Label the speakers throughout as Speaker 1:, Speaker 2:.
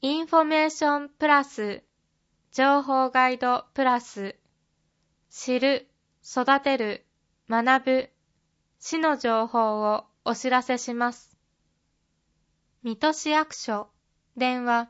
Speaker 1: インフォメーションプラス、情報ガイドプラス、知る、育てる、学ぶ、市の情報をお知らせします。水戸市役所、電話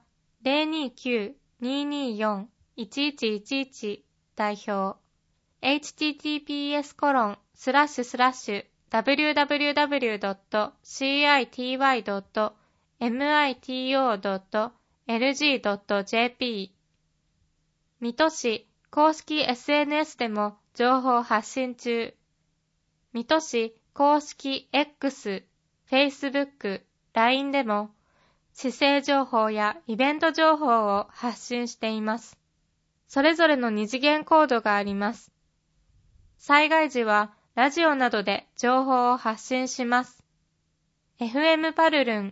Speaker 1: 029-224-1111代表、https://www.city.mito.lg.jp 水戸市公式 SNS でも情報発信中。水戸市公式 X、Facebook、LINE でも市政情報やイベント情報を発信しています。それぞれの二次元コードがあります。災害時はラジオなどで情報を発信します。FM パルルン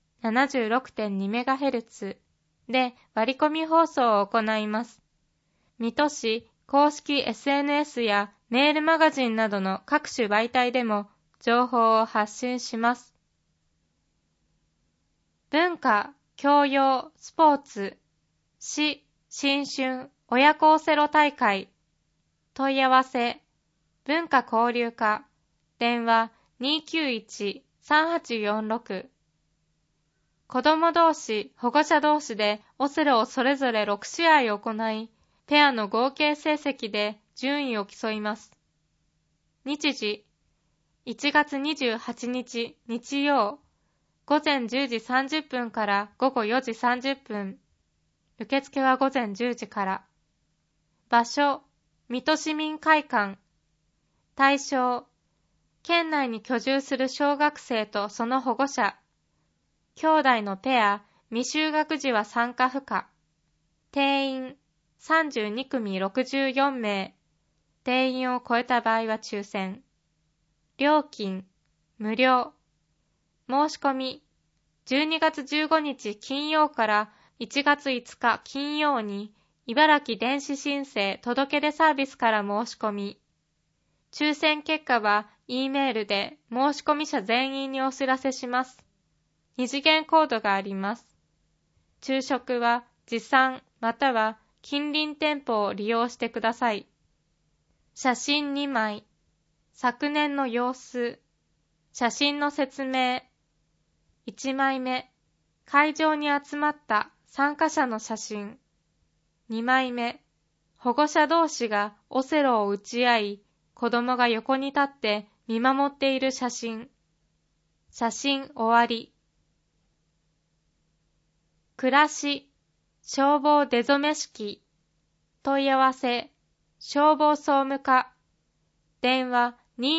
Speaker 1: 76.2MHz で割り込み放送を行います。水戸市公式 SNS やメールマガジンなどの各種媒体でも情報を発信します。文化、教養、スポーツ、市、新春、親子オセロ大会、問い合わせ、文化交流課、電話291-3846。子供同士、保護者同士でオセロをそれぞれ6試合行い、ペアの合計成績で順位を競います。日時、1月28日日曜、午前10時30分から午後4時30分。受付は午前10時から。場所、水戸市民会館。対象、県内に居住する小学生とその保護者。兄弟のペア、未就学児は参加不可。定員、32組64名。定員を超えた場合は抽選。料金、無料。申し込み、12月15日金曜から1月5日金曜に、茨城電子申請届出サービスから申し込み。抽選結果は E メールで申し込み者全員にお知らせします。二次元コードがあります。昼食は持参または近隣店舗を利用してください。写真2枚。昨年の様子。写真の説明。1枚目。会場に集まった参加者の写真。2枚目。保護者同士がオセロを打ち合い、子供が横に立って見守っている写真。写真終わり。暮らし、消防出初め式。問い合わせ、消防総務課。電話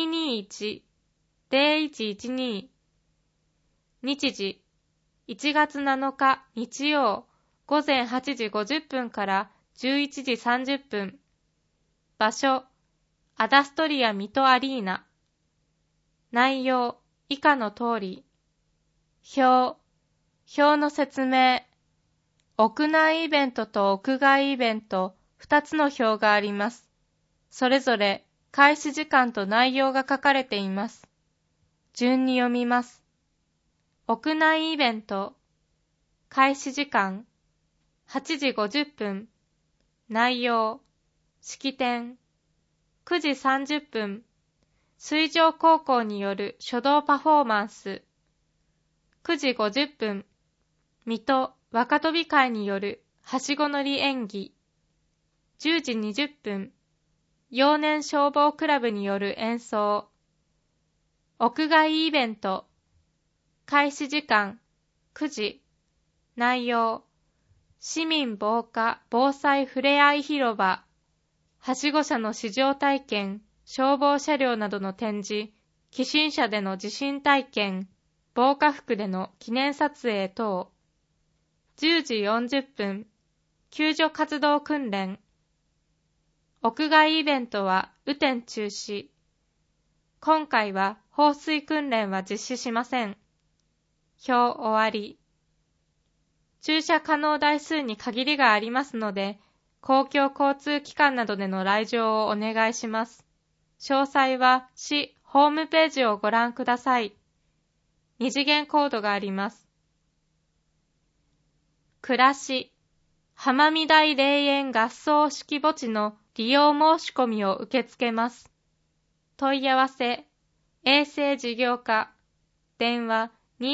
Speaker 1: 221-0112。日時、1月7日日曜、午前8時50分から11時30分。場所、アダストリア水戸アリーナ。内容、以下の通り。表の説明。屋内イベントと屋外イベント、2つの表があります。それぞれ、開始時間と内容が書かれています。順に読みます。屋内イベント。開始時間。8時50分。内容。式典。9時30分。水上高校による書道パフォーマンス。9時50分。水戸若飛び会によるはしご乗り演技。10時20分。幼年消防クラブによる演奏。屋外イベント。開始時間9時。内容。市民防火防災ふれあい広場。はしご車の試乗体験、消防車両などの展示、起震車での地震体験、防火服での記念撮影等。10時40分。救助活動訓練。屋外イベントは雨天中止。今回は放水訓練は実施しません。表終わり。駐車可能台数に限りがありますので、公共交通機関などでの来場をお願いします。詳細は市ホームページをご覧ください。二次元コードがあります。 暮らし、浜見台霊園合葬式墓地の利用申し込みを受け付けます。問い合わせ、衛生事業課、電話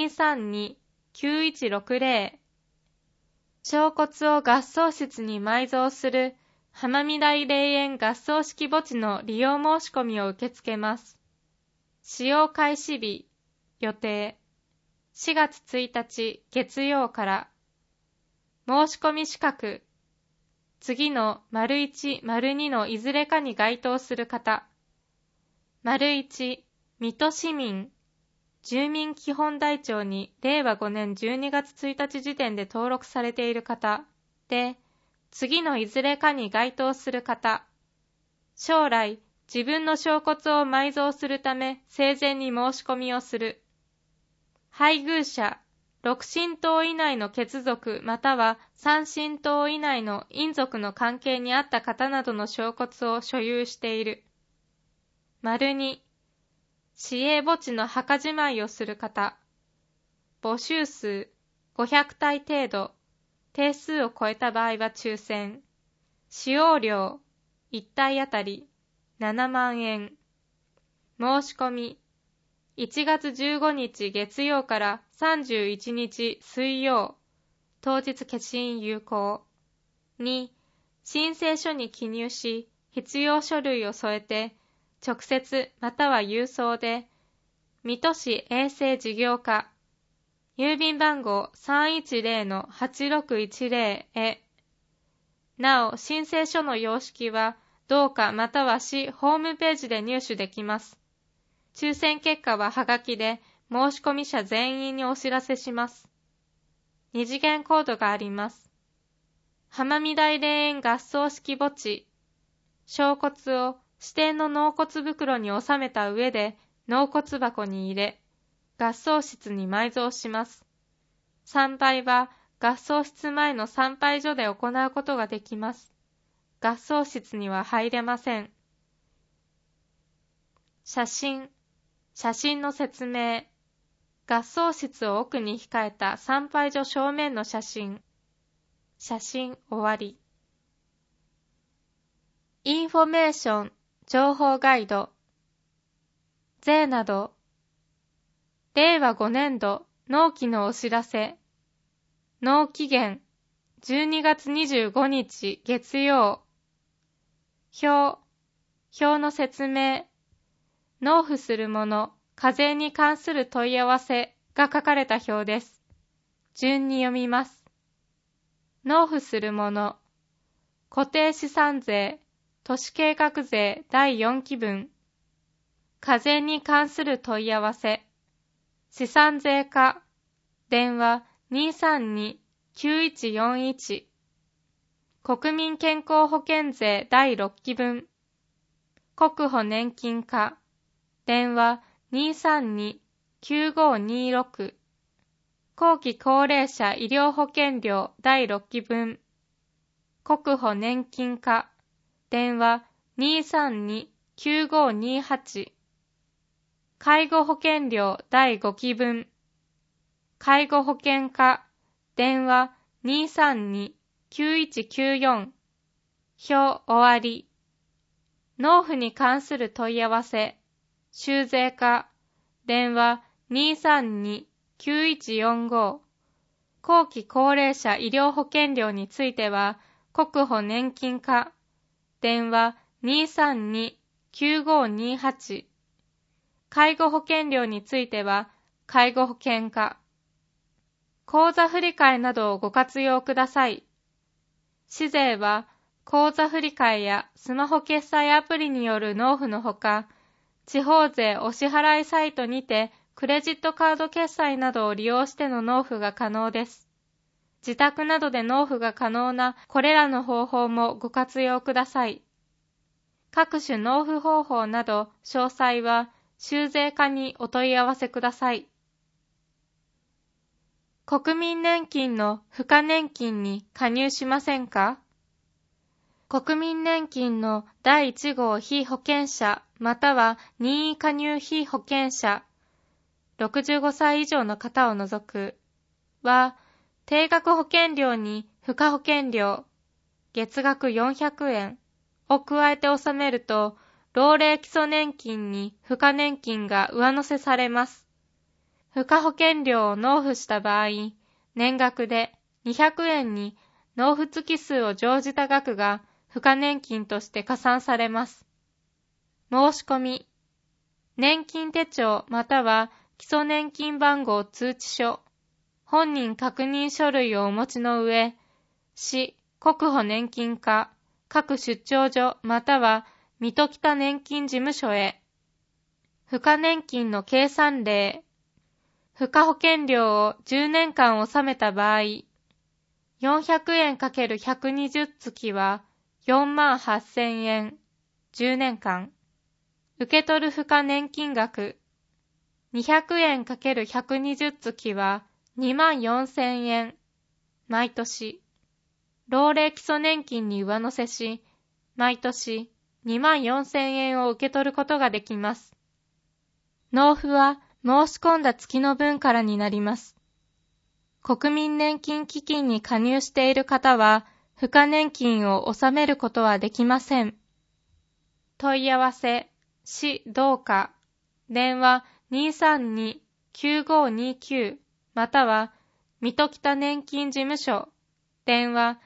Speaker 1: 232-9160。小骨を合葬室に埋蔵する浜見台霊園合葬式墓地の利用申し込みを受け付けます。使用開始日、予定、4月1日月曜から。申し込み資格、次の ①、②のいずれかに該当する方。①、水戸市民、住民基本台帳に令和5年12月1日時点で登録されている方で、次のいずれかに該当する方。将来、自分の小骨を埋蔵するため生前に申し込みをする。配偶者、6親等以内の血族または3親等以内の姻族の関係にあった方などの小骨を所有している。②、市営墓地の墓じまいをする方。募集数500体程度。定数を超えた場合は抽選。使用料1体あたり7万円。申し込み1月15日月曜から31日水曜、当日消印有効。2、申請書に記入し、必要書類を添えて、直接または郵送で、水戸市衛生事業課、郵便番号 310-8610 へ。なお、申請書の様式は、同課または市ホームページで入手できます。抽選結果ははがきで申し込み者全員にお知らせします。二次元コードがあります。浜見台霊園合葬式墓地。小骨を指定の納骨袋に収めた上で納骨箱に入れ、合葬室に埋蔵します。参拝は合葬室前の参拝所で行うことができます。合葬室には入れません。写真の説明。合葬室を奥に控えた参拝所正面の写真。写真終わり。インフォメーション、情報ガイド。税など。令和5年度納期のお知らせ。納期限、12月25日月曜。表の説明。納付するもの、課税に関する問い合わせが書かれた表です。順に読みます。納付するもの、固定資産税、都市計画税第4期分。課税に関する問い合わせ、資産税課、電話 232-9141。国民健康保険税第6期分。国保年金課、電話 232-9526。後期高齢者医療保険料第6期分。国保年金課、電話 232-9528。介護保険料第5期分。介護保険課、電話 232-9194。表終わり。納付に関する問い合わせ。収税課、電話 232-9145。後期高齢者医療保険料については、国保年金課、電話 232-9528。介護保険料については、介護保険課。口座振替などをご活用ください。市税は、口座振替やスマホ決済アプリによる納付のほか、地方税お支払いサイトにてクレジットカード決済などを利用しての納付が可能です。自宅などで納付が可能なこれらの方法もご活用ください。各種納付方法など詳細は収税課にお問い合わせください。国民年金の付加年金に加入しませんか？国民年金の第1号被保険者または任意加入被保険者65歳以上の方を除くは定額保険料に付加保険料、月額400円を加えて納めると、老齢基礎年金に付加年金が上乗せされます。付加保険料を納付した場合、年額で200円に納付月数を乗じた額が付加年金として加算されます。申し込み、年金手帳または基礎年金番号通知書、本人確認書類をお持ちの上、市国保年金課、各出張所または水戸北年金事務所へ。付加年金の計算例。付加保険料を10年間納めた場合、400円 ×120 月は48,000円、10年間。受け取る付加年金額、200円 ×120 月は24,000円、毎年。老齢基礎年金に上乗せし、毎年24,000円を受け取ることができます。納付は申し込んだ月の分からになります。国民年金基金に加入している方は、付加年金を納めることはできません。問い合わせ、市同課、電話 232-9529 または、水戸北年金事務所、電話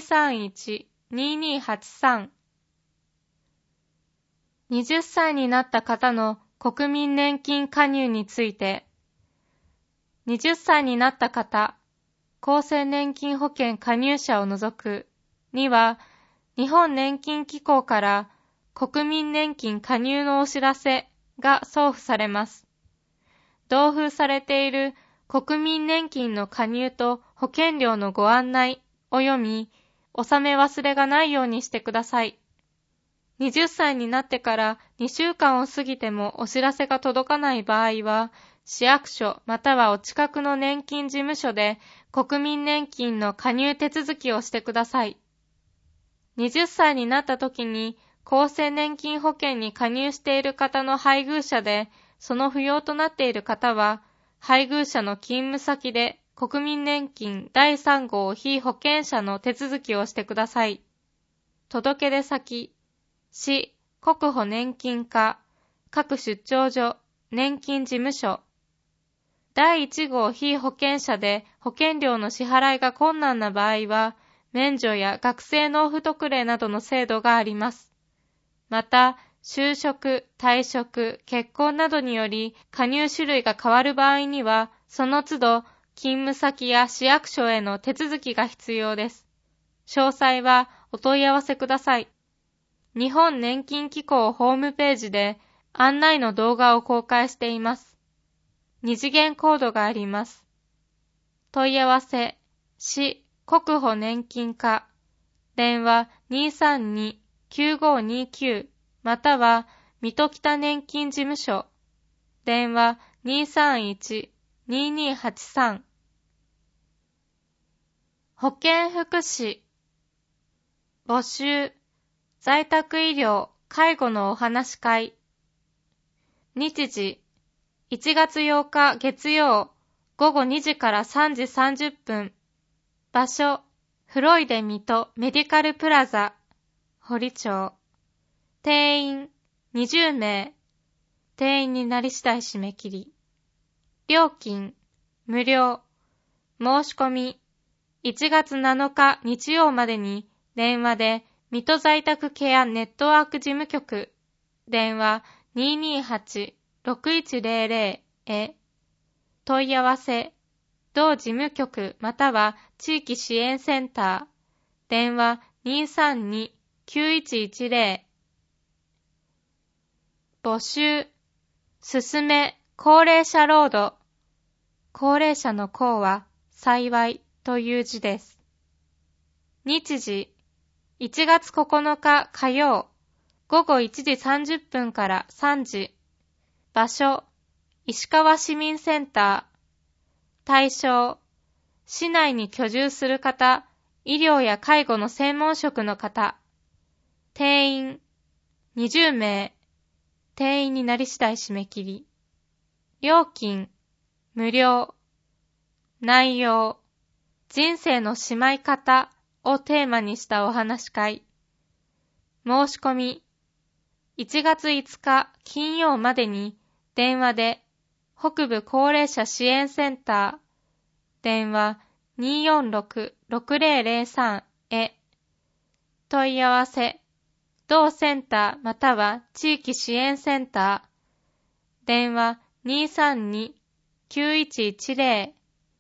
Speaker 1: 231-2283。20歳になった方の国民年金加入について、20歳になった方、厚生年金保険加入者を除くには、日本年金機構から国民年金加入のお知らせが送付されます。同封されている国民年金の加入と保険料のご案内を読み、納め忘れがないようにしてください。20歳になってから2週間を過ぎてもお知らせが届かない場合は、市役所またはお近くの年金事務所で国民年金の加入手続きをしてください。20歳になった時に厚生年金保険に加入している方の配偶者で、その扶養となっている方は、配偶者の勤務先で国民年金第3号被保険者の手続きをしてください。届出先、市国保年金課、各出張所、年金事務所。第1号被保険者で保険料の支払いが困難な場合は、免除や学生納付特例などの制度があります。また、就職、退職、結婚などにより加入種類が変わる場合には、その都度勤務先や市役所への手続きが必要です。詳細はお問い合わせください。日本年金機構ホームページで案内の動画を公開しています。二次元コードがあります。問い合わせ、市国保年金課、電話 232-9529 または水戸北年金事務所、電話 231-2283。保健福祉、募集、在宅医療、介護のお話し会。日時、1月8日月曜午後2時から3時30分。場所、フロイデ水戸メディカルプラザ、堀町。定員、20名。定員になり次第締め切り。料金、無料。申し込み、1月7日日曜までに電話で水戸在宅ケアネットワーク事務局、電話 228-6100 へ。問い合わせ、同事務局または地域支援センター、電話 232-9110。募集、すすめ、高齢者ロード。高齢者の高は幸いという字です。日時、1月9日火曜、午後1時30分から3時。場所、石川市民センター。対象、市内に居住する方、医療や介護の専門職の方。定員、20名。定員になり次第締め切り。料金、無料。内容、 人生のしまい方をテーマにしたお話し会。申し込み。1月5日金曜までに電話で北部高齢者支援センター電話 246-6003 へ問い合わせ同センターまたは地域支援センター電話 232-9110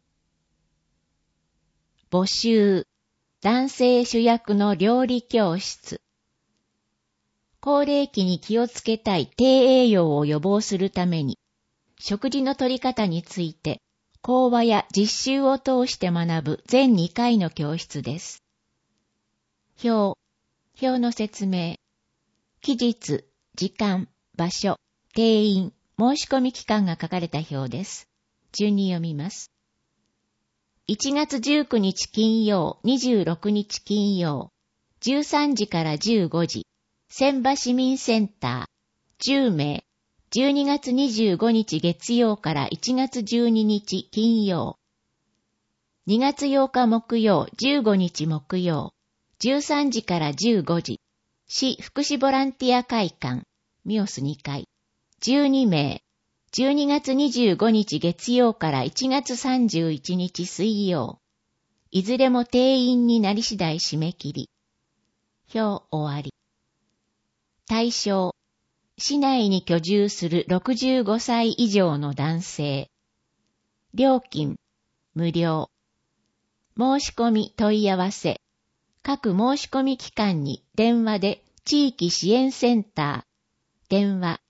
Speaker 2: 募集男性主役の料理教室。高齢期に気をつけたい低栄養を予防するために、食事の取り方について、講話や実習を通して学ぶ全2回の教室です。表の説明。期日、時間、場所、定員、申し込み期間が書かれた表です。順に読みます。1月19日金曜、26日金曜、13時から15時。千葉市民センター、10名、12月25日月曜から1月12日金曜、2月8日木曜、15日木曜、13時から15時、市福祉ボランティア会館、ミオス2階、12名、12月25日月曜から1月31日水曜、いずれも定員になり次第締め切り。表終わり。対象、市内に居住する65歳以上の男性。料金、無料。申し込み問い合わせ。各申し込み機関に電話で地域支援センター。電話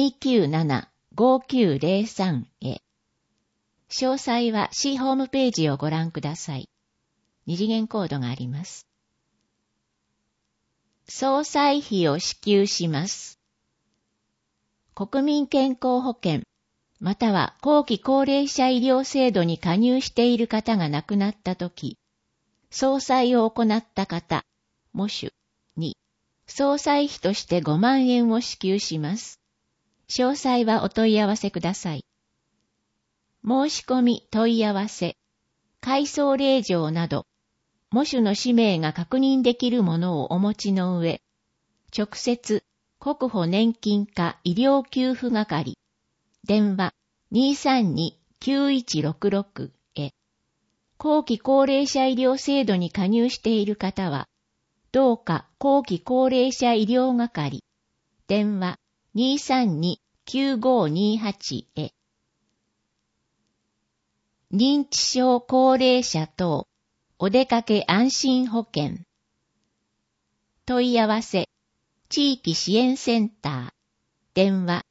Speaker 2: 297-5903 へ。詳細は市ホームページをご覧ください。二次元コードがあります。総裁費を支給します。国民健康保険、または後期高齢者医療制度に加入している方が亡くなったとき、総裁を行った方、もしに、総裁費として5万円を支給します。詳細はお問い合わせください。申し込み問い合わせ、回送令状など、模主の氏名が確認できるものをお持ちの上、直接、国保年金課医療給付係、電話 232-9166 へ、後期高齢者医療制度に加入している方は、どうか後期高齢者医療係、電話 232-9528 へ、認知症高齢者等、お出かけ安心保険。問い合わせ、地域支援センター、電話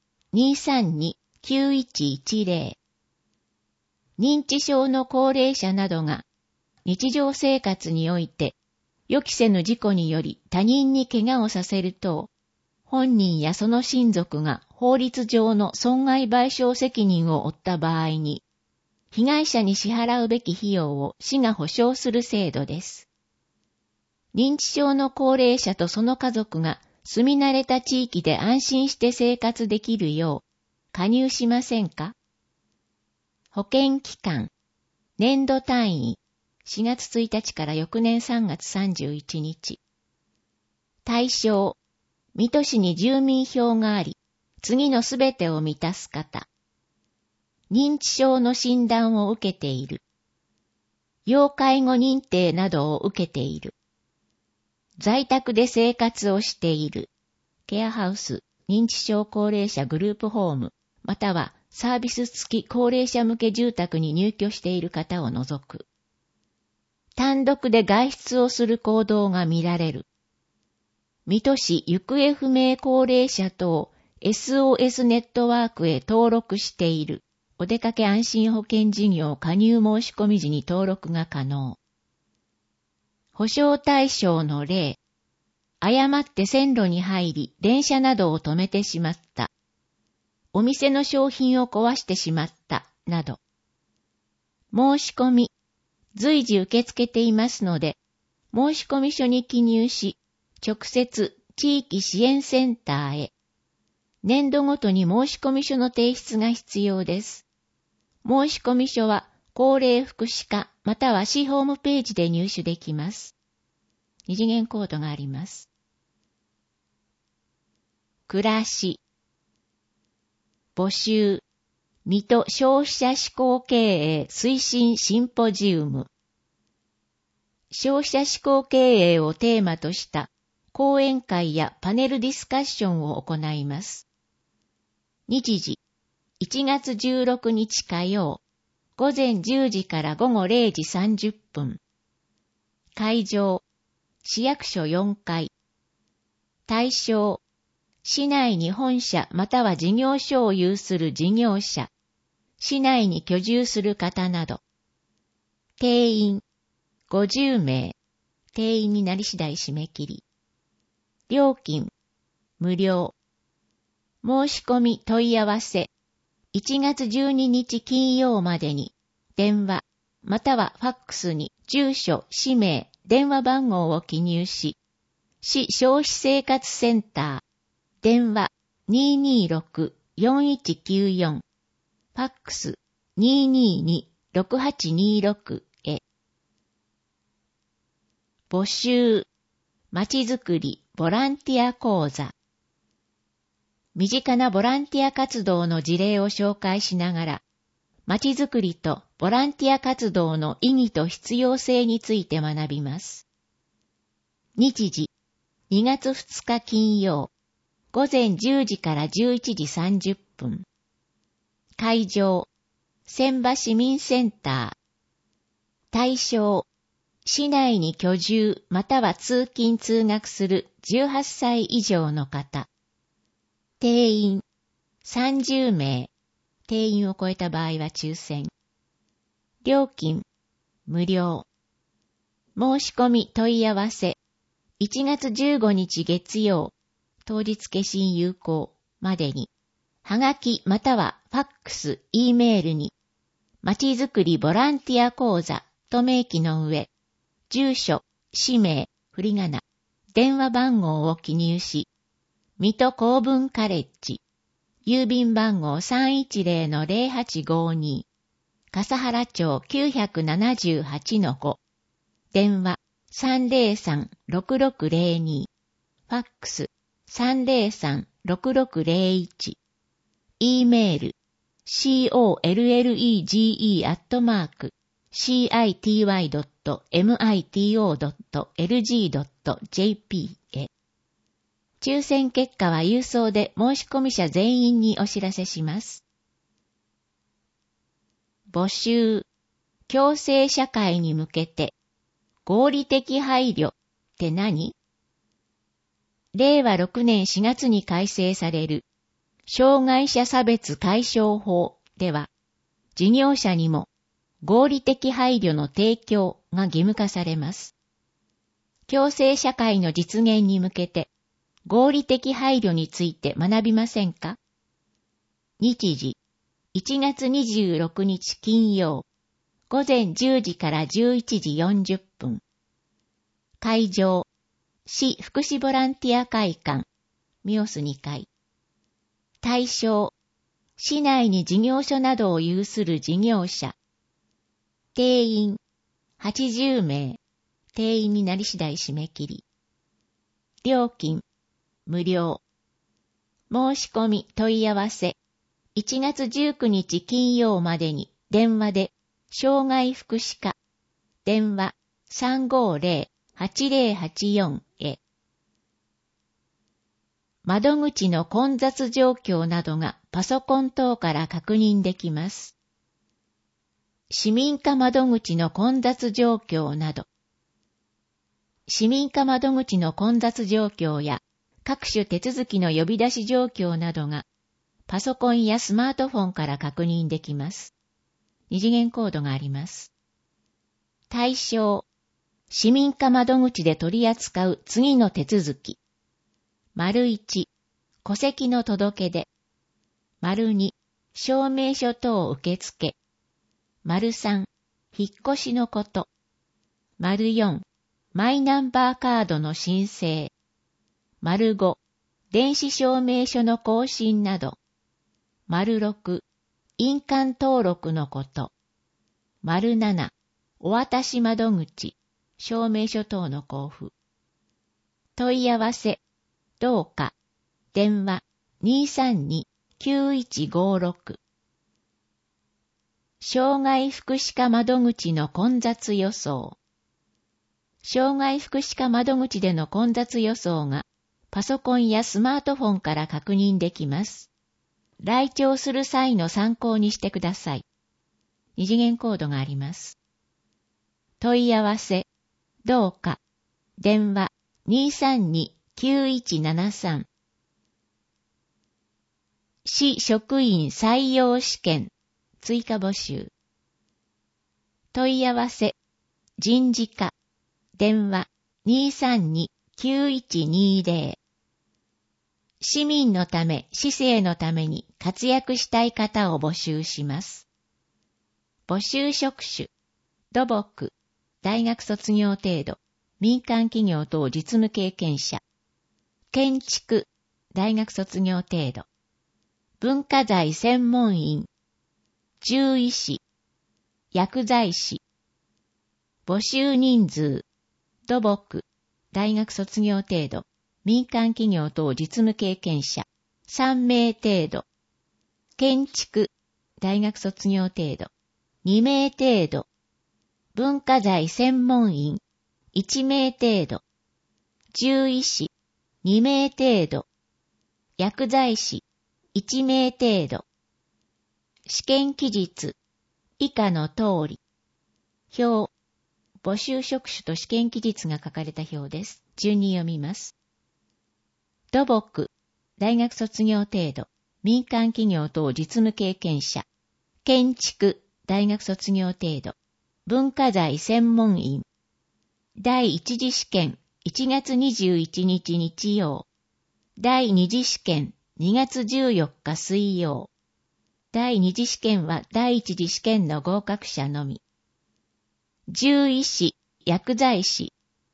Speaker 2: 232-9110。認知症の高齢者などが日常生活において予期せぬ事故により他人に怪我をさせると、本人やその親族が法律上の損害賠償責任を負った場合に、被害者に支払うべき費用を市が保証する制度です。認知症の高齢者とその家族が住み慣れた地域で安心して生活できるよう加入しませんか？保険期間、年度単位、4月1日から翌年3月31日。対象、水戸市に住民票があり、次のすべてを満たす方。認知症の診断を受けている。要介護認定などを受けている。在宅で生活をしている。ケアハウス、認知症高齢者グループホーム、またはサービス付き高齢者向け住宅に入居している方を除く。単独で外出をする行動が見られる。水戸市行方不明高齢者等 SOS ネットワークへ登録している。お出かけ安心保険事業加入申し込み時に登録が可能。保証対象の例。誤って線路に入り、電車などを止めてしまった。お店の商品を壊してしまった、など。申し込み。随時受け付けていますので、申し込み書に記入し、直接地域支援センターへ。年度ごとに申し込み書の提出が必要です。申し込み書は高齢福祉課または市ホームページで入手できます。二次元コードがあります。暮らし。募集。水戸消費者志向経営推進シンポジウム。消費者志向経営をテーマとした講演会やパネルディスカッションを行います。日時、1月16日火曜、午前10時から午後0時30分。会場、市役所4階。対象、市内に本社または事業所を有する事業者、市内に居住する方など。定員、50名。定員になり次第締め切り。料金、無料。申し込み問い合わせ。1月12日金曜までに、電話、またはファックスに住所、氏名、電話番号を記入し、市消費生活センター、電話 226-4194、ファックス 222-6826 へ。募集、まちづくり、ボランティア講座。身近なボランティア活動の事例を紹介しながら、まちづくりとボランティア活動の意義と必要性について学びます。日時、2月2日金曜、午前10時から11時30分。会場、千葉市民センター。対象、市内に居住または通勤通学する18歳以上の方。定員、30名。定員を超えた場合は抽選。料金、無料。申し込み問い合わせ。1月15日月曜、当日消印有効までに、はがきまたはファックス、Eメールに、まちづくりボランティア講座と明記の上、住所、氏名、振り仮名、電話番号を記入し、水戸公文カレッジ、郵便番号 310-0852、笠原町 978-5、電話 303-6602、ファックス 303-6601、Eメール college.mito.lg.jp へ。抽選結果は郵送で申し込み者全員にお知らせします。募集、共生社会に向けて、合理的配慮って何？令和6年4月に改正される、障害者差別解消法では、事業者にも合理的配慮の提供が義務化されます。共生社会の実現に向けて、合理的配慮について学びませんか？日時、1月26日金曜、午前10時から11時40分。会場、市福祉ボランティア会館、ミオス2階。対象、市内に事業所などを有する事業者。定員、80名。定員になり次第締め切り。料金、無料。申し込み問い合わせ。1月19日金曜までに電話で障害福祉課。電話 350-8084 へ。窓口の混雑状況などがパソコン等から確認できます。市民課窓口の混雑状況など。市民課窓口の混雑状況や各種手続きの呼び出し状況などがパソコンやスマートフォンから確認できます。二次元コードがあります。対象、市民課窓口で取り扱う次の手続き。1、戸籍の届け出。2、証明書等受付。3、引っ越しのこと。4、マイナンバーカードの申請。5、電子証明書の更新など。6、印鑑登録のこと。 07お渡し窓口証明書等の交付。問い合わせどうか電話 232-9156 障害福祉課窓口の混雑予想。障害福祉課窓口での混雑予想がパソコンやスマートフォンから確認できます。来庁する際の参考にしてください。二次元コードがあります。問い合わせどうか電話 232-9173 市職員採用試験追加募集。問い合わせ人事課電話 232-9120 市民のため市政のために活躍したい方を募集します。募集職種土木大学卒業程度民間企業等実務経験者建築大学卒業程度文化財専門員獣医師薬剤師募集人数土木大学卒業程度民間企業等実務経験者3名程度建築大学卒業程度2名程度文化財専門員1名程度獣医師2名程度薬剤師1名程度試験期日以下の通り表募集職種と試験期日が書かれた表です。順に読みます。土木大学卒業程度民間企業等実務経験者建築大学卒業程度文化財専門員第一次試験1月21日日曜第二次試験2月14日水曜第二次試験は第一次試験の合格者のみ獣医師薬剤師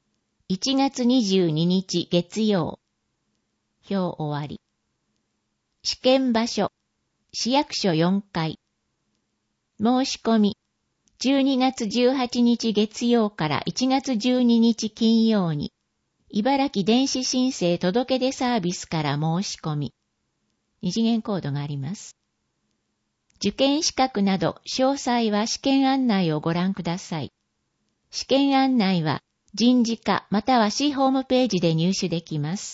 Speaker 2: 1月22日月曜表終わり試験場所市役所4階申し込み12月18日月曜から1月12日金曜に茨城電子申請届出サービスから申し込み二次元コードがあります。受験資格など詳細は試験案内をご覧ください。試験案内は人事課または市ホームページで入手できます。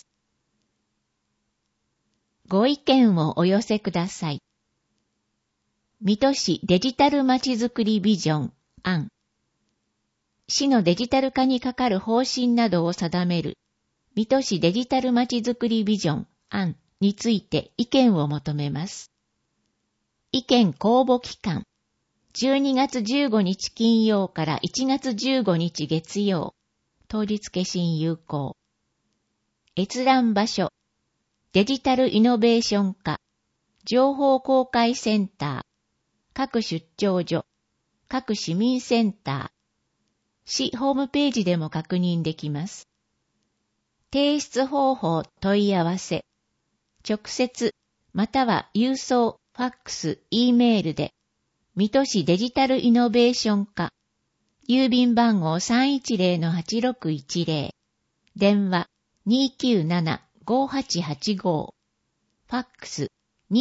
Speaker 2: ご意見をお寄せください。水戸市デジタルまちづくりビジョン案。市のデジタル化にかかる方針などを定める水戸市デジタルまちづくりビジョン案について意見を求めます。意見公募期間。12月15日金曜から1月15日月曜。当日消印有効。閲覧場所。デジタルイノベーション課。情報公開センター。各出張所。各市民センター。市ホームページでも確認できます。提出方法問い合わせ。直接、または郵送、ファックス、Eメールで、水戸市デジタルイノベーション課、郵便番号 310-8610、電話 297-5885、ファックス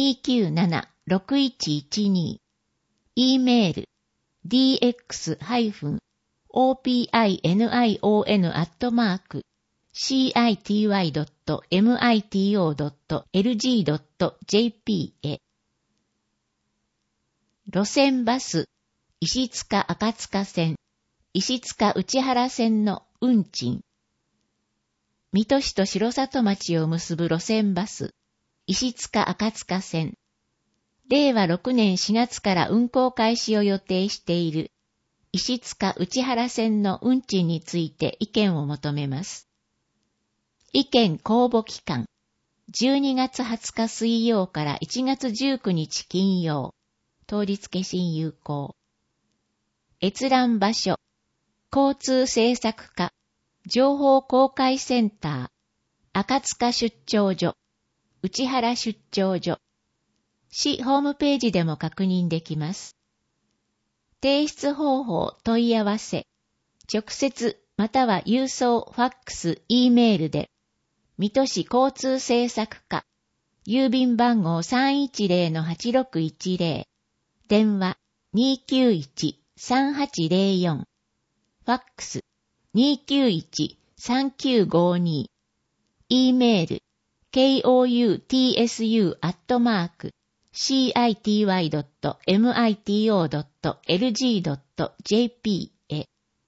Speaker 2: 297-6112、Eメール dx-opinion@city.mito.lg.jp へ。路線バス、石塚赤塚線、石塚内原線の運賃。水戸市と城里町を結ぶ路線バス、石塚赤塚線。令和6年4月から運行開始を予定している石塚内原線の運賃について意見を求めます。意見公募期間。12月20日水曜から1月19日金曜。当日消印有効。閲覧場所。交通政策課。情報公開センター。赤塚出張所。内原出張所。市ホームページでも確認できます。 提出方法問い合わせ、直接または郵送、ファックス、Eメールで、水戸市交通政策課、郵便番号 310-8610、電話 291-3804、ファックス 291-3952、Eメール koutsu.city.mito.lg.jp へ。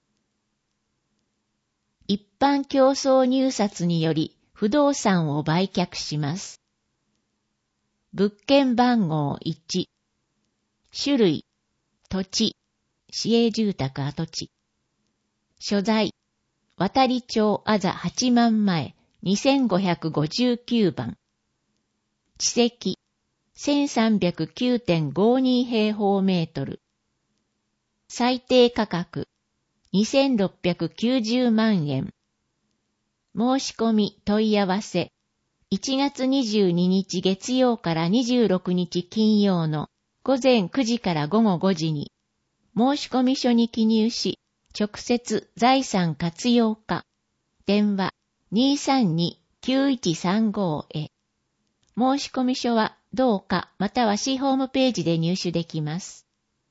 Speaker 2: 一般競争入札により不動産を売却します。物件番号1、種類、土地、市営住宅跡地。所在、渡町あざ8万前、2559番。地積、1309.52 平方メートル。最低価格、2690万円。申し込み問い合わせ、1月22日月曜から26日金曜の午前9時から午後5時に、申し込み書に記入し、直接財産活用課、電話 232-9135 へ。申し込み書は同課または市ホームページで入手できます。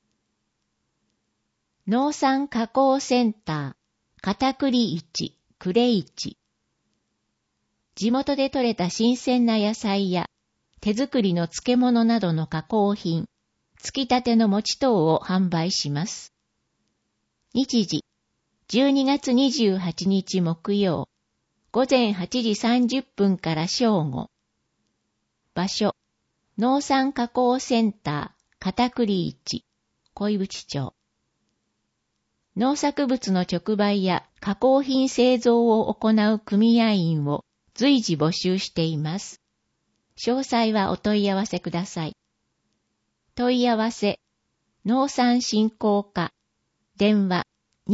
Speaker 2: 農産加工センター、片栗市、呉市。地元で採れた新鮮な野菜や手作りの漬物などの加工品、つきたての餅等を販売します。日時、12月28日木曜、午前8時30分から正午。場所、農産加工センター、片栗市、恋淵町。農作物の直売や加工品製造を行う組合員を随時募集しています。詳細はお問い合わせください。問い合わせ、農産振興課、電話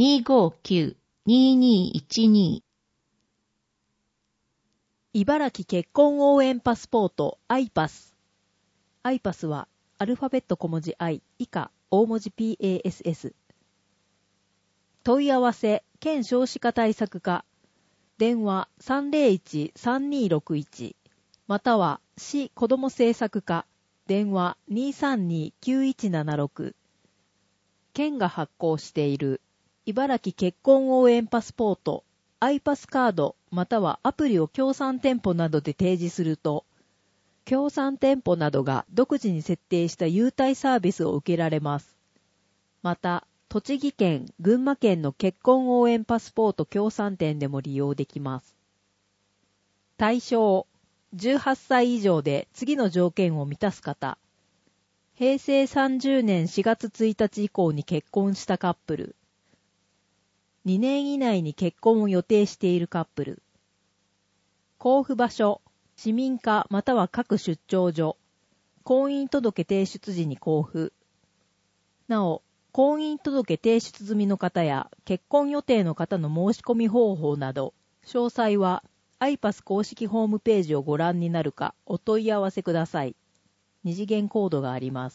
Speaker 2: 259-2212。
Speaker 3: 茨城結婚応援パスポート iPass。iPass はアルファベット小文字 I 以下大文字 PASS。問い合わせ、県少子化対策課。電話 301-3261。または市子ども政策課。電話 232-9176。県が発行している茨城結婚応援パスポート iPass カードまたはアプリを協賛店舗などで提示すると、協賛店舗などが独自に設定した優待サービスを受けられます。また、栃木県、群馬県の結婚応援パスポート協賛店でも利用できます。対象、18歳以上で次の条件を満たす方。平成30年4月1日以降に結婚したカップル。2年以内に結婚を予定しているカップル。交付場所、市民課または各出張所。婚姻届提出時に交付。なお、婚姻届提出済みの方や結婚予定の方の申し込み方法など、詳細は iPass 公式ホームページをご覧になるかお問い合わせください。二次元コードがあります。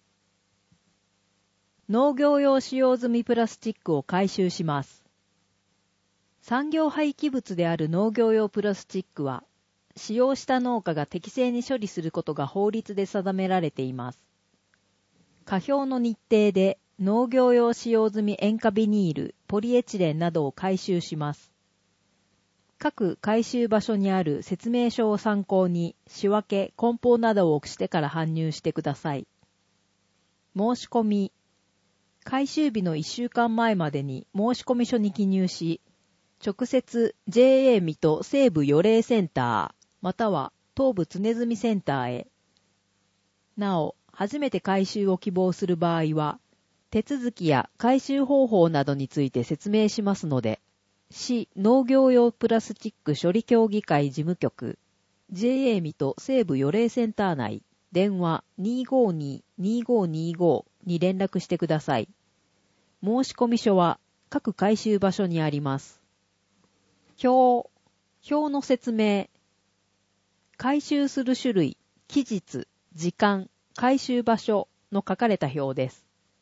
Speaker 3: 農業用使用済みプラスチックを回収します。産業廃棄物である農業用プラスチックは、使用した農家が適正に処理することが法律で定められています。課表の日程で農業用使用済み塩化ビニール、ポリエチレンなどを回収します。各回収場所にある説明書を参考に仕分け、梱包などをしてから搬入してください。申し込み。回収日の1週間前までに申し込み書に記入し、直接 JA 水戸西部予冷センター、または東部常住センターへ。なお、初めて回収を希望する場合は、手続きや回収方法などについて説明しますので、市農業用プラスチック処理協議会事務局、JA 水戸西部予冷センター内、電話 252-2525 に連絡してください。申し込み書は各回収場所にあります。表の説明。回収する種類、期日、時間、回収場所の書かれた表です。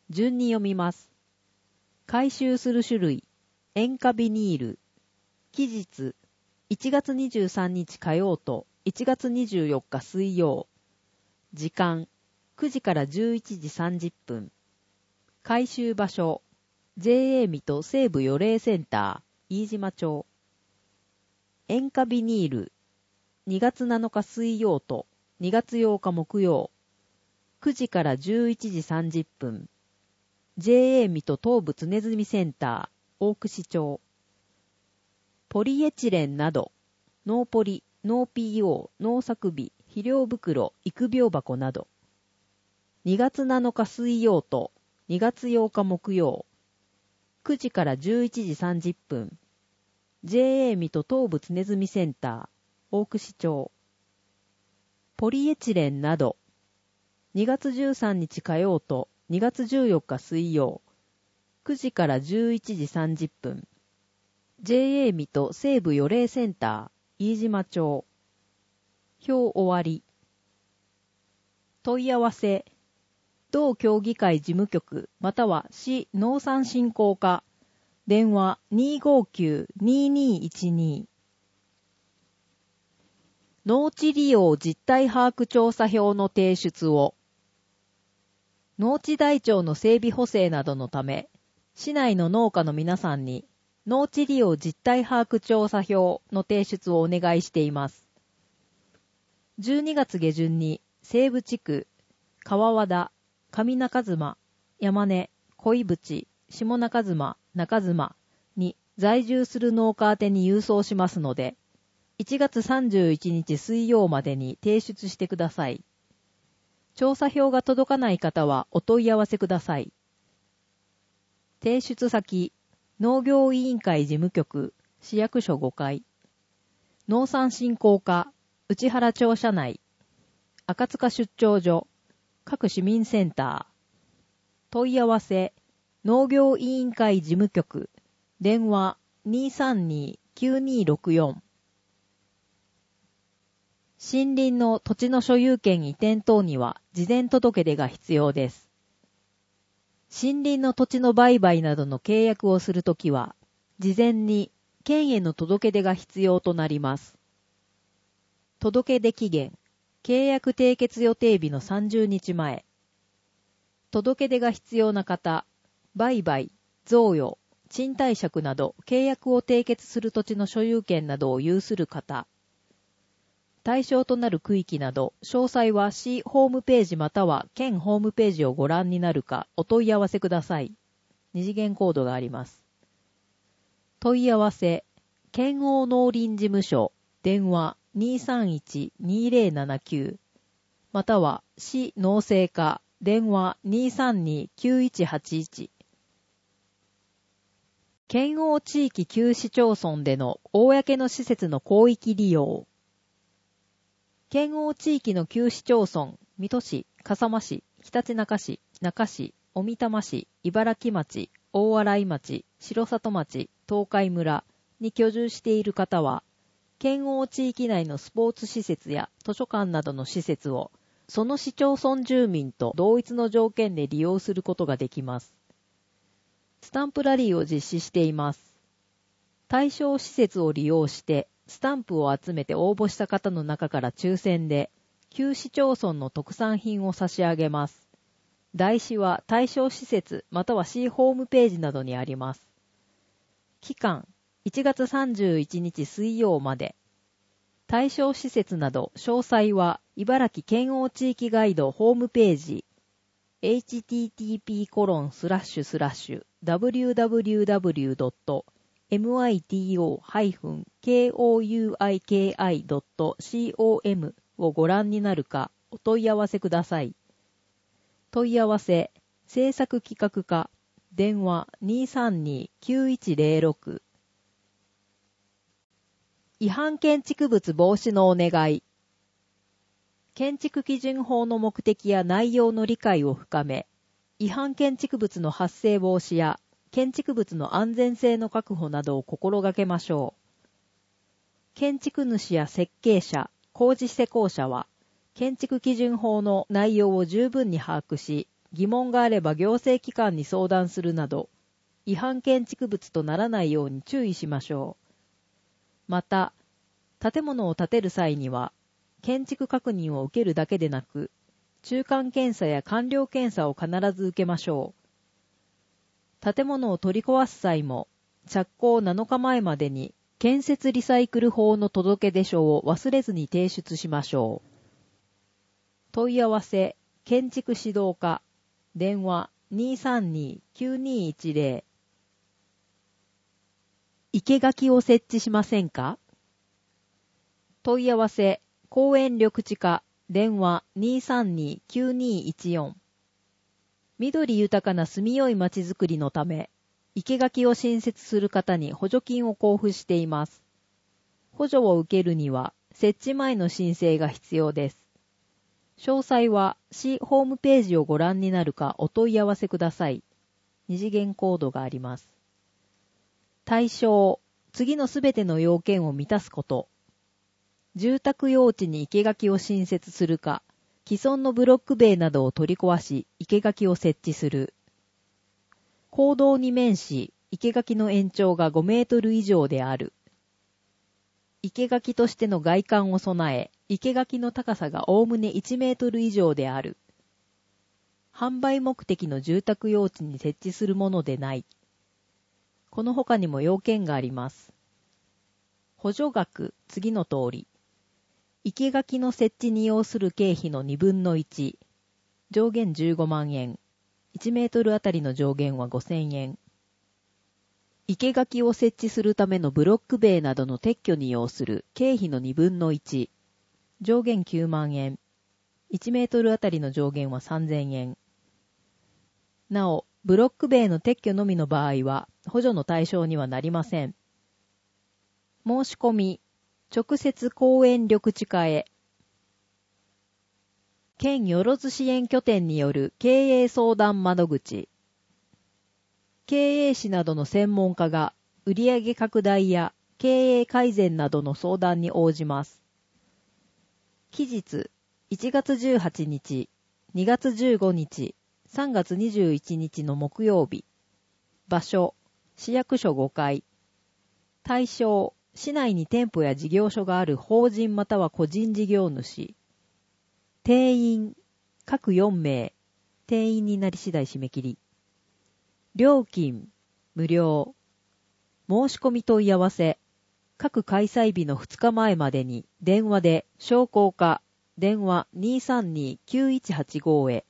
Speaker 3: 順に読みます。回収する種類、塩化ビニール。期日、1月23日火曜と1月24日水曜。時間、9時から11時30分。回収場所、JA 水戸西部予冷センター、飯島町。塩化ビニール、2月7日水曜と2月8日木曜。9時から11時30分。JA 水戸東部常住センター、大串町。ポリエチレンなど、ノーポリ、ノー PO、農作日、肥料袋、育苗箱など。2月7日水曜と2月8日木曜。9時から11時30分。JA 水戸東部常住センター、大串町。ポリエチレンなど、2月13日火曜と2月14日水曜。9時から11時30分。JA 水戸西部予冷センター、飯島町。表終わり。問い合わせ。同協議会事務局または市農産振興課。電話 259-2212。農地利用実態把握調査票の提出を。農地台帳の整備補正などのため、市内の農家の皆さんに農地利用実態把握調査票の提出をお願いしています。12月下旬に西部地区、川和田、上中妻、山根、恋淵、下中妻、中妻に在住する農家宛てに郵送しますので、1月31日水曜までに提出してください。調査票が届かない方はお問い合わせください。提出先、農業委員会事務局、市役所5階。農産振興課、内原庁舎内。赤塚出張所、各市民センター。問い合わせ、農業委員会事務局、電話 232-9264。森林の土地の所有権移転等には事前届出が必要です。森林の土地の売買などの契約をするときは、事前に県への届け出が必要となります。届出期限、契約締結予定日の30日前。届け出が必要な方、売買、贈与、賃貸借など契約を締結する土地の所有権などを有する方、対象となる区域など、詳細は市ホームページまたは県ホームページをご覧になるかお問い合わせください。二次元コードがあります。問い合わせ、県央農林事務所、電話 231-2079 または市農政課、電話 232-9181。県央地域旧市町村での公の施設の広域利用。県央地域の旧市町村、水戸市、笠間市、ひたちなか市、那珂市、小美玉市、茨城町、大洗町、城里町、東海村に居住している方は、県央地域内のスポーツ施設や図書館などの施設を、その市町村住民と同一の条件で利用することができます。スタンプラリーを実施しています。対象施設を利用して、スタンプを集めて応募した方の中から抽選で、旧市町村の特産品を差し上げます。台紙は対象施設または市ホームページなどにあります。期間、1月31日水曜まで。対象施設など詳細は茨城県央地域ガイドホームページ http://www.mito-kouiki.com をご覧になるかお問い合わせください。問い合わせ、制作企画課、電話 232-9106。違反建築物防止のお願い。建築基準法の目的や内容の理解を深め、違反建築物の発生防止や建築物の安全性の確保などを心がけましょう。建築主や設計者、工事施工者は、建築基準法の内容を十分に把握し、 疑問があれば行政機関に相談するなど、違反建築物とならないように注意しましょう。また、建物を建てる際には、建築確認を受けるだけでなく、中間検査や完了検査を必ず受けましょう。建物を取り壊す際も、着工7日前までに建設リサイクル法の届出書を忘れずに提出しましょう。問い合わせ、建築指導課、電話 232-9210。生垣を設置しませんか？問い合わせ、公園緑地課、電話 232-9214。緑豊かな住みよい街づくりのため、生垣を新設する方に補助金を交付しています。補助を受けるには、設置前の申請が必要です。詳細は市ホームページをご覧になるかお問い合わせください。二次元コードがあります。対象、次のすべての要件を満たすこと。住宅用地に生垣を新設するか、既存のブロック塀などを取り壊し、生垣を設置する。公道に面し、生垣の延長が5メートル以上である。生垣としての外観を備え、生垣の高さがおおむね1メートル以上である。販売目的の住宅用地に設置するものでない。この他にも要件があります。補助額、次の通り。生垣の設置に要する経費の2分の1。上限15万円。1メートルあたりの上限は5000円。生垣を設置するためのブロック塀などの撤去に要する経費の2分の1。上限9万円。1メートルあたりの上限は3000円。なお、ブロック塀の撤去のみの場合は補助の対象にはなりません。申し込み、直接公園緑地課へ。県よろず支援拠点による経営相談窓口。経営士などの専門家が売上拡大や経営改善などの相談に応じます。期日、1月18日、2月15日、3月21日の木曜日。場所、市役所5階。対象、市内に店舗や事業所がある法人または個人事業主。定員、各4名。定員になり次第締め切り。料金、無料。申し込み問い合わせ。各開催日の2日前までに電話で商工課、電話 232-9185 へ。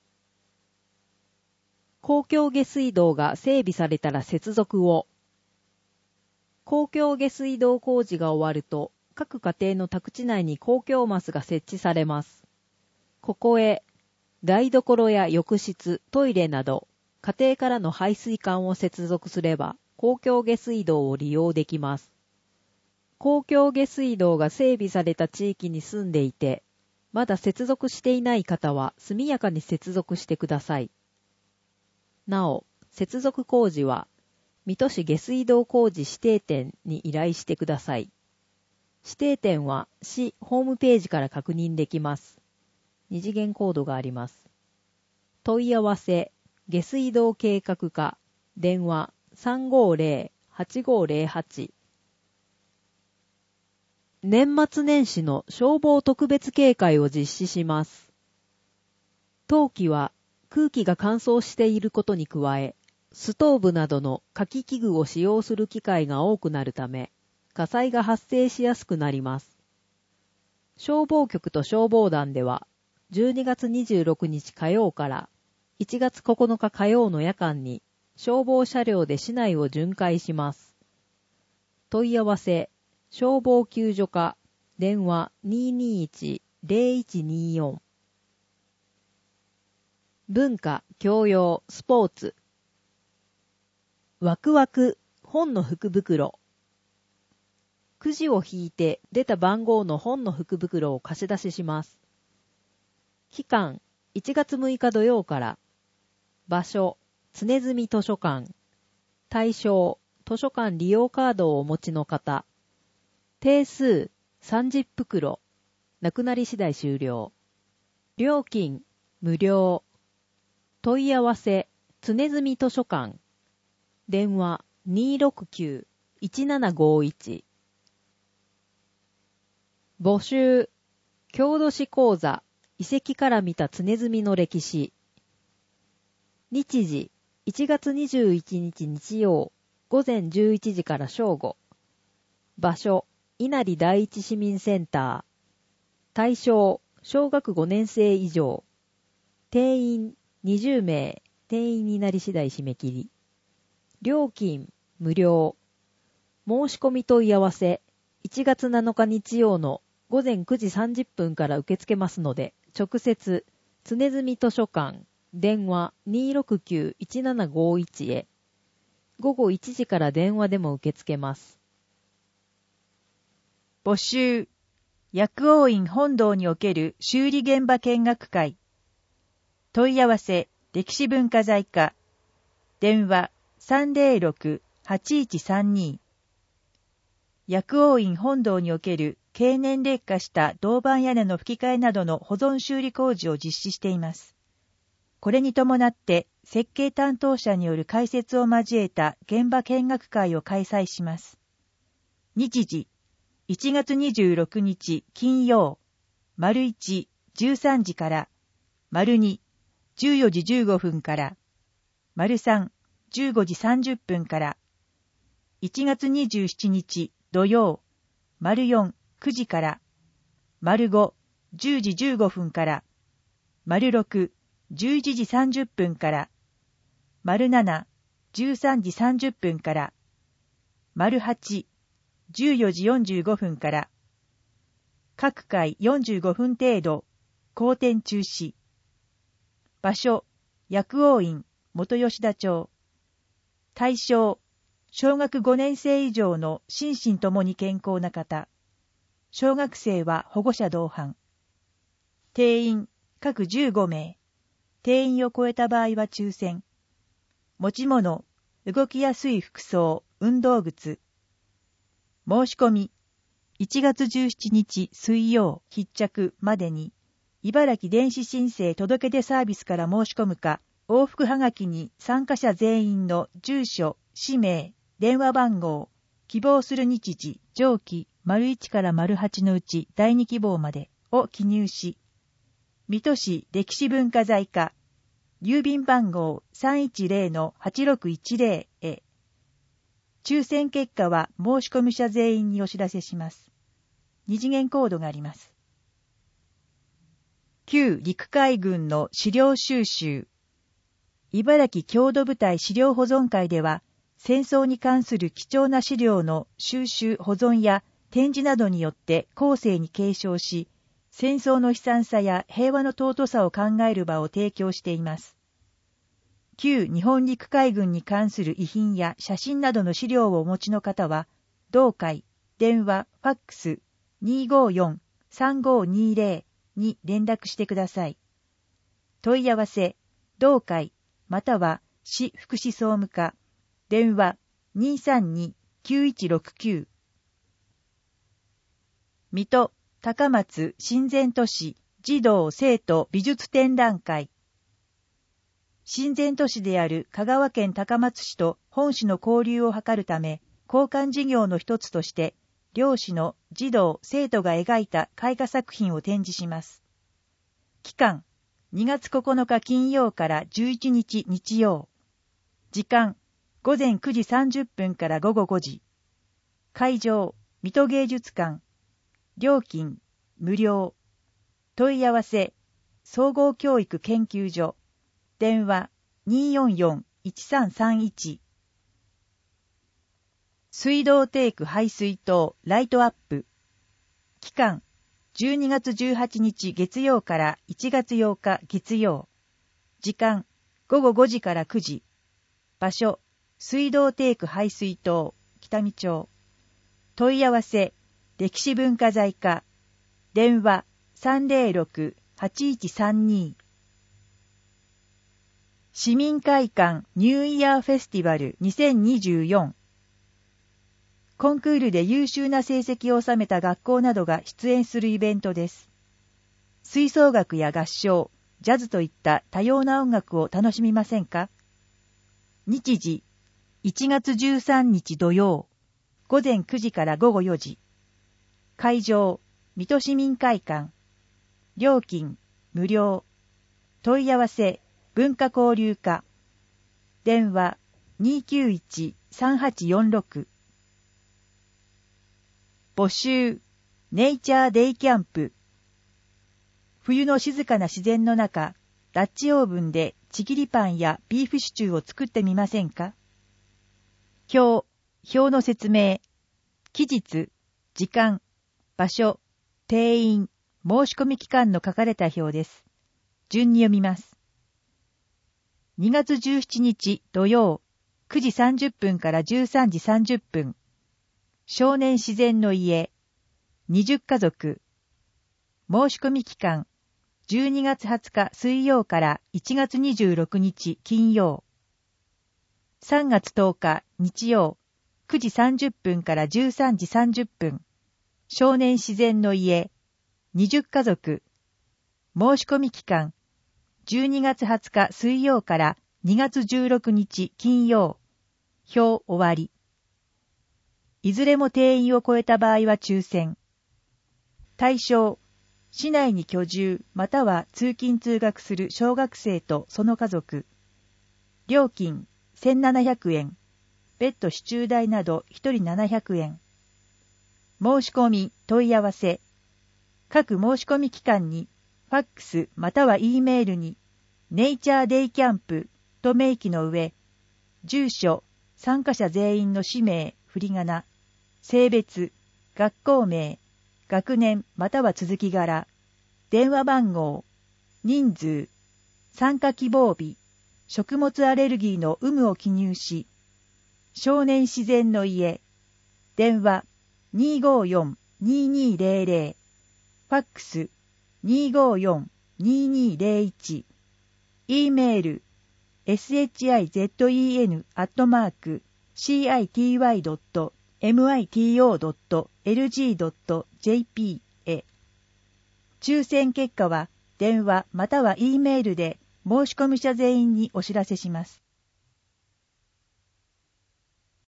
Speaker 3: 公共下水道が整備されたら接続を。公共下水道工事が終わると、各家庭の宅地内に公共マスが設置されます。ここへ、台所や浴室、トイレなど、家庭からの排水管を接続すれば、公共下水道を利用できます。公共下水道が整備された地域に住んでいて、まだ接続していない方は速やかに接続してください。なお、接続工事は、水戸市下水道工事指定店に依頼してください。指定店は市ホームページから確認できます。二次元コードがあります。問い合わせ、下水道計画課、電話 350-8508。年末年始の消防特別警戒を実施します。冬季は空気が乾燥していることに加え、ストーブなどの火気器具を使用する機会が多くなるため、火災が発生しやすくなります。消防局と消防団では、12月26日火曜から1月9日火曜の夜間に消防車両で市内を巡回します。問い合わせ、消防救助課、電話 221-0124。文化、教養、スポーツ。ワクワク、本の福袋。くじを引いて出た番号の本の福袋を貸し出しします。期間、1月6日土曜から。場所、常住図書館。対象、図書館利用カードをお持ちの方。定数、30袋。なくなり次第終了。料金、無料。 問い合わせ、常住図書館。電話 269-1751。募集、郷土史講座、遺跡から見た常住の歴史。日時、1月21日日曜、午前11時から正午。場所、稲荷第一市民センター。対象、小学5年生以上。定員、20名。定員になり次第締め切り。料金、無料。申し込み問い合わせ、1月7日日曜の午前9時30分から受け付けますので、直接、常住図書館、電話 269-1751 へ。午後1時から電話でも受け付けます。
Speaker 4: 募集、薬王院本堂における修理現場見学会。問い合わせ、歴史文化財課。電話 306-8132。薬王院本堂における経年劣化した銅板屋根の吹き替えなどの保存修理工事を実施しています。これに伴って設計担当者による解説を交えた現場見学会を開催します。日時、1月26日金曜、丸1、13時から、丸2、14時15分から、丸3、15時30分から、1月27日土曜、丸4、9時から、丸5、10時15分から、丸6、11時30分から、丸7、13時30分から、丸8、14時45分から、各回45分程度、後転中止。場所、薬王院、元吉田町。対象、小学5年生以上の心身ともに健康な方。小学生は保護者同伴。定員、各15名。定員を超えた場合は抽選。持ち物、動きやすい服装、運動靴。申し込み、1月17日水曜必着までに、茨城電子申請届出サービスから申し込むか、往復はがきに参加者全員の住所、氏名、電話番号、希望する日時、上記、丸1から丸8のうち第2希望までを記入し、水戸市歴史文化財課、郵便番号 310-8610 へ。抽選結果は申し込み者全員にお知らせします。2次元コードがあります。旧陸海軍の資料収集。茨城郷土部隊資料保存会では、戦争に関する貴重な資料の収集保存や展示などによって後世に継承し、戦争の悲惨さや平和の尊さを考える場を提供しています。旧日本陸海軍に関する遺品や写真などの資料をお持ちの方は、同会、電話、ファックス 254-3520 に連絡してください。問い合わせ、同会、または市福祉総務課、電話 232-9169。水戸、高松親善都市児童生徒美術展覧会。親善都市である香川県高松市と本市の交流を図るため、交換事業の一つとして、両市の児童生徒が描いた絵画作品を展示します。期間、2月9日金曜から11日日曜。時間、午前9時30分から午後5時。会場、水戸芸術館。料金、無料。問い合わせ、総合教育研究所。電話、244-1331。水道テーク排水塔ライトアップ。期間、12月18日月曜から1月8日月曜。時間、午後5時から9時。場所、水道テーク排水塔、北見町。問い合わせ、歴史文化財課。電話、306-8132。市民会館ニューイヤーフェスティバル2024。コンクールで優秀な成績を収めた学校などが出演するイベントです。吹奏楽や合唱、 ジャズといった多様な音楽を楽しみませんか？日時、1月13日土曜、午前9時から午後4時。会場、水戸市民会館。料金、無料。問い合わせ、文化交流課。電話、291-3846。募集、ネイチャーデイキャンプ。冬の静かな自然の中、ダッチオーブンでちぎりパンやビーフシチューを作ってみませんか？表の説明、期日、時間、場所、定員、申し込み期間の書かれた表です。順に読みます。2月17日土曜、9時30分から13時30分。少年自然の家、20家族。申し込み期間、12月20日水曜から1月26日金曜。3月10日日曜、9時30分から13時30分。少年自然の家、20家族。申し込み期間、12月20日水曜から2月16日金曜。表終わり。いずれも定員を超えた場合は抽選。対象、市内に居住または通勤通学する小学生とその家族。料金、1700円。別途支柱代など1人700円。申し込み、問い合わせ。各申し込み期間に、ファックスまたは E メールに、ネイチャーデイキャンプと明記の上、住所、参加者全員の氏名、振り仮名、性別、学校名、学年または続き柄、電話番号、人数、参加希望日、食物アレルギーの有無を記入し、少年自然の家、電話 254-2200、ファックス 254-2201、E メール shizen.city.mito.lg.jp へ。抽選結果は電話または E メールで申し込み者全員にお知らせします。